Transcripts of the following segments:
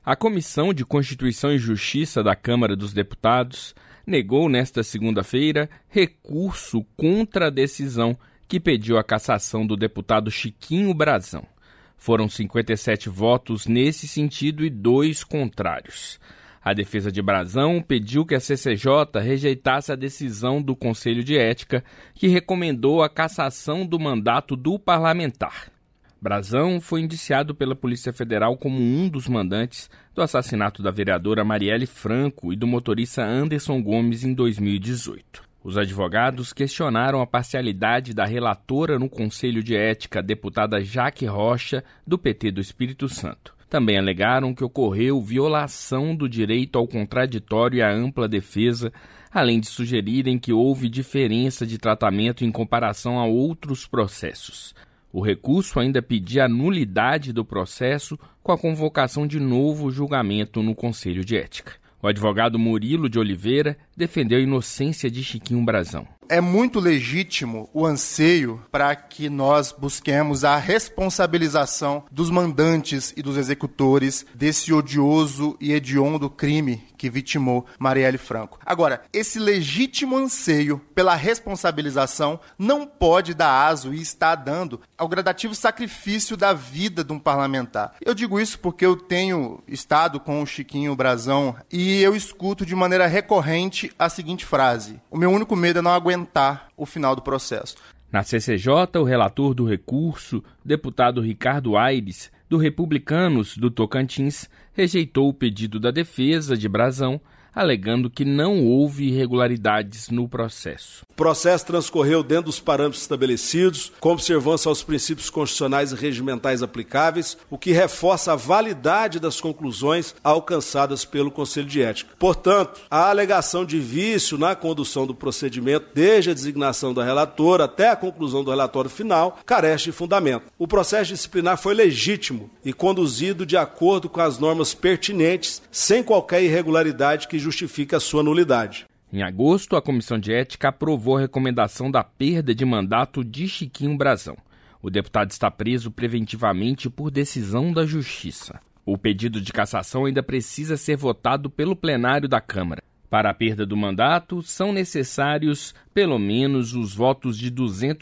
A Comissão de Constituição e Justiça da Câmara dos Deputados negou nesta segunda-feira recurso contra a decisão que pediu a cassação do deputado Chiquinho Brazão. Foram 57 votos nesse sentido e 2 contrários. A defesa de Brazão pediu que a CCJ rejeitasse a decisão do Conselho de Ética que recomendou a cassação do mandato do parlamentar. Brazão foi indiciado pela Polícia Federal como um dos mandantes do assassinato da vereadora Marielle Franco e do motorista Anderson Gomes em 2018. Os advogados questionaram a parcialidade da relatora no Conselho de Ética, a deputada Jaque Rocha, do PT do Espírito Santo. Também alegaram que ocorreu violação do direito ao contraditório e à ampla defesa, além de sugerirem que houve diferença de tratamento em comparação a outros processos. O recurso ainda pedia a nulidade do processo com a convocação de novo julgamento no Conselho de Ética. O advogado Murilo de Oliveira defendeu a inocência de Chiquinho Brazão. É muito legítimo o anseio para que nós busquemos a responsabilização dos mandantes e dos executores desse odioso e hediondo crime que vitimou Marielle Franco. Agora, esse legítimo anseio pela responsabilização não pode dar aso e está dando ao gradativo sacrifício da vida de um parlamentar. Eu digo isso porque eu tenho estado com o Chiquinho Brazão e eu escuto de maneira recorrente a seguinte frase: o meu único medo é não aguentar o final do processo. Na CCJ, o relator do recurso, deputado Ricardo Aires, do Republicanos do Tocantins, rejeitou o pedido da defesa de Brazão, alegando que não houve irregularidades no processo. O processo transcorreu dentro dos parâmetros estabelecidos, com observância aos princípios constitucionais e regimentais aplicáveis, o que reforça a validade das conclusões alcançadas pelo Conselho de Ética. Portanto, a alegação de vício na condução do procedimento, desde a designação da relatora até a conclusão do relatório final, carece de fundamento. O processo disciplinar foi legítimo e conduzido de acordo com as normas pertinentes, sem qualquer irregularidade que justifique a sua nulidade. Em agosto, a Comissão de Ética aprovou a recomendação da perda de mandato de Chiquinho Brazão. O deputado está preso preventivamente por decisão da Justiça. O pedido de cassação ainda precisa ser votado pelo plenário da Câmara. Para a perda do mandato, são necessários pelo menos os votos de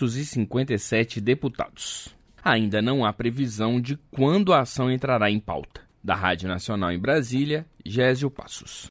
257 deputados. Ainda não há previsão de quando a ação entrará em pauta. Da Rádio Nacional em Brasília, Gésio Passos.